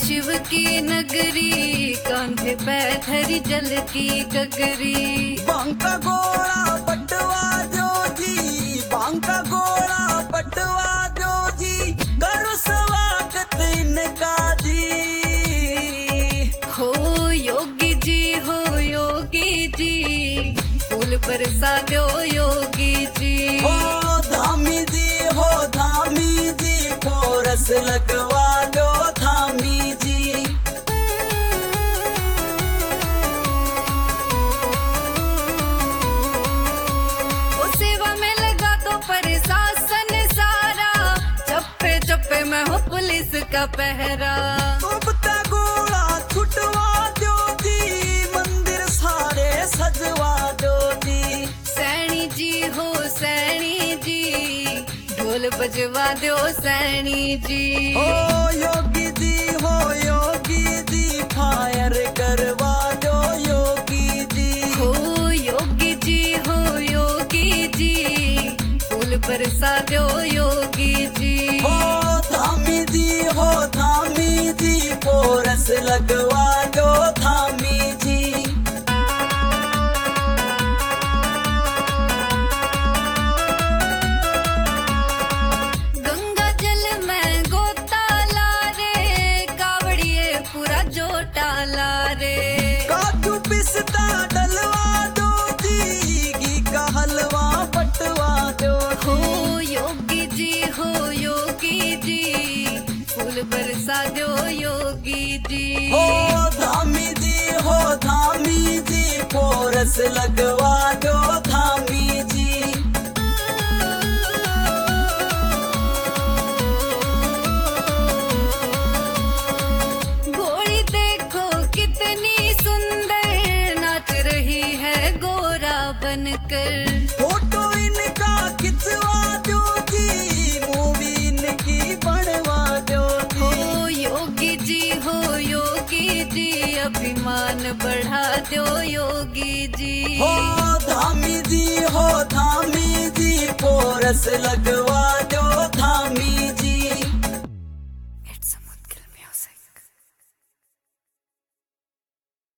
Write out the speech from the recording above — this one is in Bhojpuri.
शिव की नगरी, कांधे पे धरी जल की गगरी। बांका गोला पटवा दो जी, बांका गोला पटवा दो जी, करो स्वागत इनका जी। हो योगी जी, हो योगी जी, फूल बरसा दो योगी जी। हो धामी जी, हो धामी जी, कोरस लगवा दो धामी जी। ओ सेवा में लगा दो प्रशासन सारा, चप्पे चप्पे में हो पुलिस का पहरा। उबता गोला छुटवा दो जी, मंदिर सारे सजवा दो जी। सैनी जी, हो सैनी जी, ढोल बजवा दो सैनी जी। हो योगी जी, हो योगी जी, फायर करवा दो योगी जी। हो योगी जी, हो योगी जी, फूल बरसा दो योगी जी। हो धामी जी, हो धामी जी, कोरस लगवा दो धामी जी। गंगा जल में गोता ला रे, कावड़िए पूरा जोटा ला रे। काजू पिस्ता डलवा दो जी, घी का हलवा पटवा दो हो जी। योगी जी, हो योगी जी, फूल बरसा दो योगी जी। हो धामी जी, हो धामी जी, कोरस लगवा दो धामी जी। घोड़ी देखो कितनी सुंदर, नाच रही है गोरा बनकर। फोटो इनका खिंचवा दो जी, मूवी इनकी बनवा दो हो जी। योगी जी, हो योगी जी, अभिमान बढ़ा दो योगी जी। हो धामी जी, हो धामी जी, कोरस लगवा